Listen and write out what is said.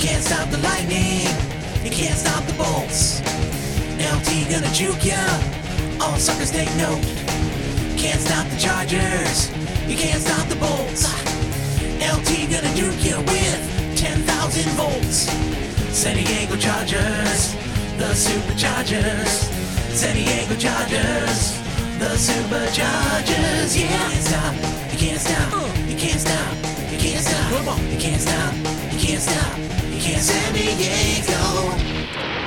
can't stop the lightning, you can't stop the bolts. LT gonna juke ya, all suckers take note. Can't stop the Chargers, you can't stop the bolts. LT gonna juke ya with 10,000 volts. San Diego Chargers, the Superchargers. San Diego Chargers, the Superchargers. Yeah, you can't stop, you can't stop, you can't stop, you can't stop, you can't stop, you can't stop, you can't. San Diego.